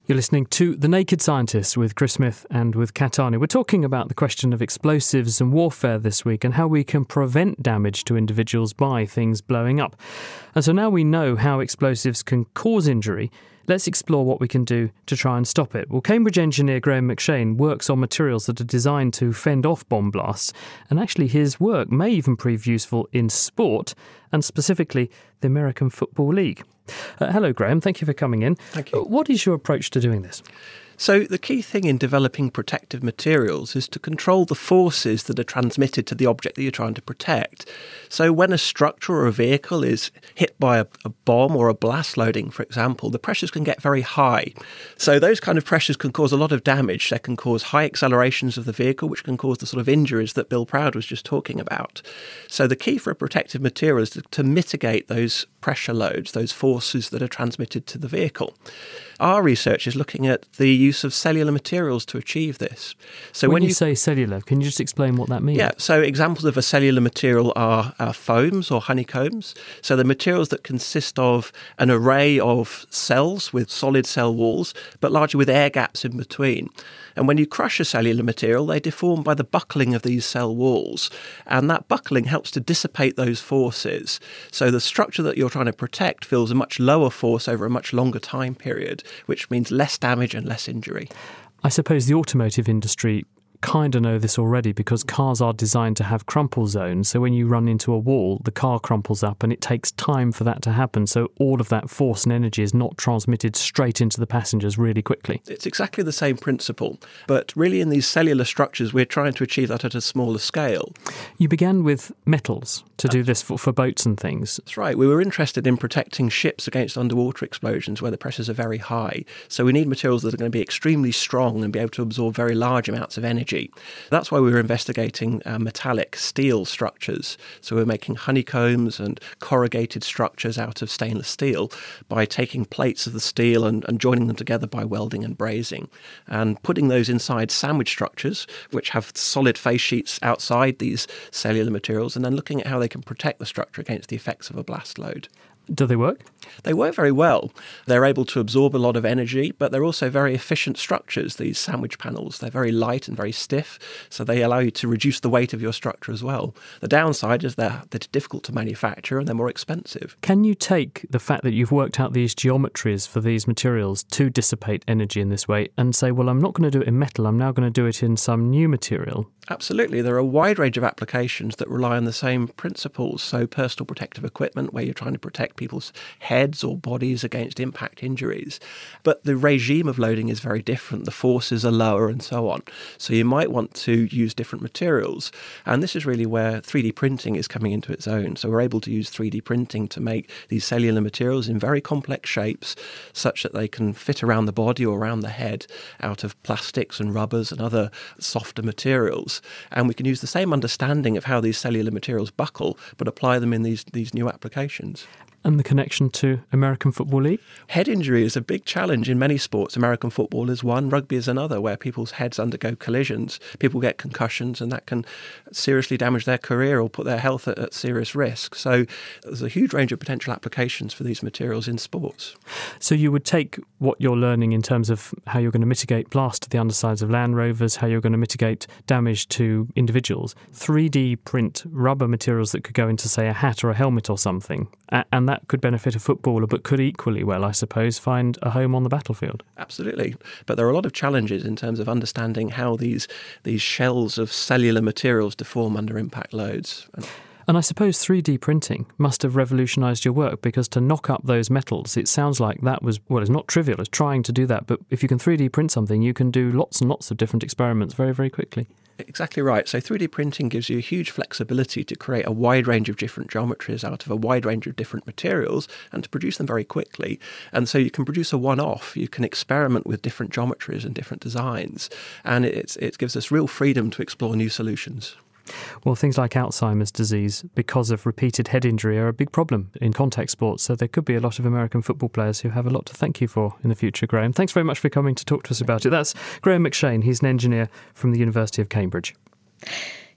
You're listening to The Naked Scientists with Chris Smith and with Kat Arney. We're talking about the question of explosives and warfare this week and how we can prevent damage to individuals by things blowing up. And so now we know how explosives can cause injury. Let's explore what we can do to try and stop it. Well, Cambridge engineer Graham McShane works on materials that are designed to fend off bomb blasts, and actually his work may even prove useful in sport, and specifically the American Football League. Hello, Graham. Thank you for coming in. Thank you. What is your approach to doing this? So the key thing in developing protective materials is to control the forces that are transmitted to the object that you're trying to protect. So when a structure or a vehicle is hit by a bomb or a blast loading, for example, the pressures can get very high. So those kind of pressures can cause a lot of damage. They can cause high accelerations of the vehicle, which can cause the sort of injuries that Bill Proud was just talking about. So the key for a protective material is to mitigate those pressure loads, those forces that are transmitted to the vehicle. Our research is looking at the use of cellular materials to achieve this. So when you say cellular, can you just explain what that means? Yeah, so examples of a cellular material are foams or honeycombs. So the materials that consist of an array of cells with solid cell walls, but largely with air gaps in between. And when you crush a cellular material, they deform by the buckling of these cell walls. And that buckling helps to dissipate those forces. So the structure that you're trying to protect feels a much lower force over a much longer time period, which means less damage and less injury. I suppose the automotive industry kind of know this already because cars are designed to have crumple zones. So when you run into a wall, the car crumples up and it takes time for that to happen. So all of that force and energy is not transmitted straight into the passengers really quickly. It's exactly the same principle. But really in these cellular structures, we're trying to achieve that at a smaller scale. You began with metals to do this for boats and things. That's right. We were interested in protecting ships against underwater explosions where the pressures are very high. So we need materials that are going to be extremely strong and be able to absorb very large amounts of energy. That's why we were investigating metallic steel structures. So we're making honeycombs and corrugated structures out of stainless steel by taking plates of the steel and joining them together by welding and brazing and putting those inside sandwich structures, which have solid face sheets outside these cellular materials, and then looking at how they can protect the structure against the effects of a blast load. Do they work? They work very well. They're able to absorb a lot of energy, but they're also very efficient structures, these sandwich panels. They're very light and very stiff, so they allow you to reduce the weight of your structure as well. The downside is they're difficult to manufacture and they're more expensive. Can you take the fact that you've worked out these geometries for these materials to dissipate energy in this way and say, well, I'm not going to do it in metal, I'm now going to do it in some new material? Absolutely. There are a wide range of applications that rely on the same principles. So personal protective equipment, where you're trying to protect people's heads or bodies against impact injuries. But the regime of loading is very different. The forces are lower and so on. So you might want to use different materials. And this is really where 3D printing is coming into its own. So we're able to use 3D printing to make these cellular materials in very complex shapes such that they can fit around the body or around the head out of plastics and rubbers and other softer materials. And we can use the same understanding of how these cellular materials buckle, but apply them in these new applications. And the connection to American Football League? Head injury is a big challenge in many sports. American football is one, rugby is another, where people's heads undergo collisions. People get concussions and that can seriously damage their career or put their health at serious risk. So there's a huge range of potential applications for these materials in sports. So you would take what you're learning in terms of how you're going to mitigate blast to the undersides of Land Rovers, how you're going to mitigate damage to individuals, 3D print rubber materials that could go into, say, a hat or a helmet or something, and that could benefit a footballer, but could equally well, I suppose, find a home on the battlefield. Absolutely. But there are a lot of challenges in terms of understanding how these shells of cellular materials deform under impact loads. And I suppose 3D printing must have revolutionised your work, because to knock up those metals, it sounds like that was, well, it's not trivial, it's trying to do that. But if you can 3D print something, you can do lots and lots of different experiments very, very quickly. Exactly right. So 3D printing gives you a huge flexibility to create a wide range of different geometries out of a wide range of different materials and to produce them very quickly. And so you can produce a one-off. You can experiment with different geometries and different designs. And it gives us real freedom to explore new solutions. Well, things like Alzheimer's disease, because of repeated head injury, are a big problem in contact sports. So there could be a lot of American football players who have a lot to thank you for in the future, Graham. Thanks very much for coming to talk to us about it. That's Graham McShane. He's an engineer from the University of Cambridge.